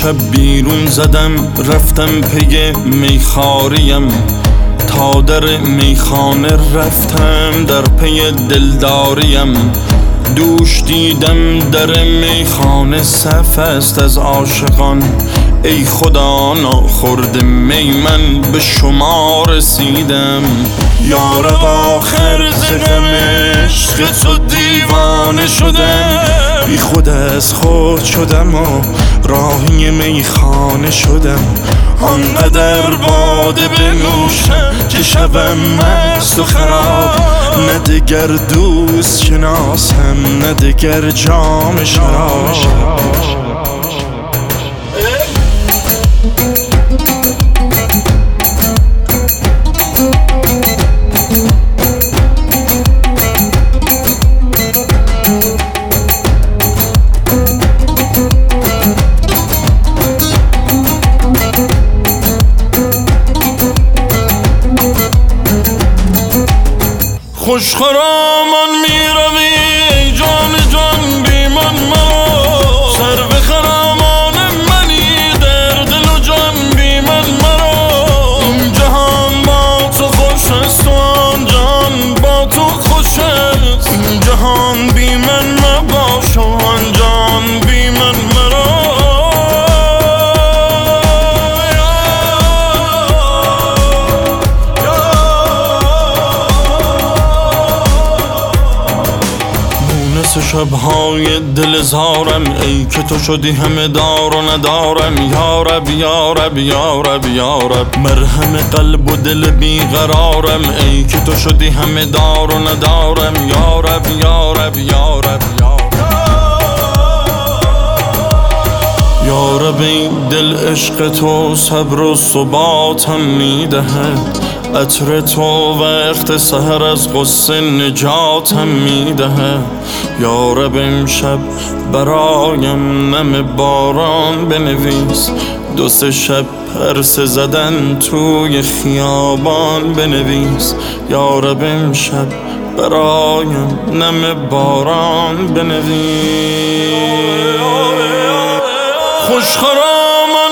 شب بیرون زدم رفتم پی میخاریم، تا در میخانه رفتم در پی دلداریم. دوش دیدم در میخانه صف است از عاشقان، ای خدا ناخورده می من به شما رسیدم. یارب آخر ز غم عشق تو دیوانه شدم، بی خود از خود شدم و راهی میخانه شدم. آنقدر باده بنوشم که شوم مست و خراب، نه دگر دوست شناسم نه دگر جام شراب. خوش خرامان می روی ای جان جان بی من مرا، سر به خرامان منی در دل و جان بی من مرا. این جهان با تو خوش است و آن جهان با تو خوش است، این جهان بی من مباش و آن جهان بی من مرا. شبهای دل زارم ای که تو شدی همه دار و ندارم. یارب یارب یارب یارب مرهم قلب و دل بیقرارم، ای که تو شدی همه دار و ندارم. یارب یارب یارب یارب یارب ای دل عشق تو صبر و ثباتم میدهد، عطر تو وقت سحر از غصه نجاتم میدهد. یارب امشب برایم نم باران بنویس، دو سه شب پرسه زدن توی خیابان بنویس. یارب امشب برایم نم باران بنویس. خوش خرام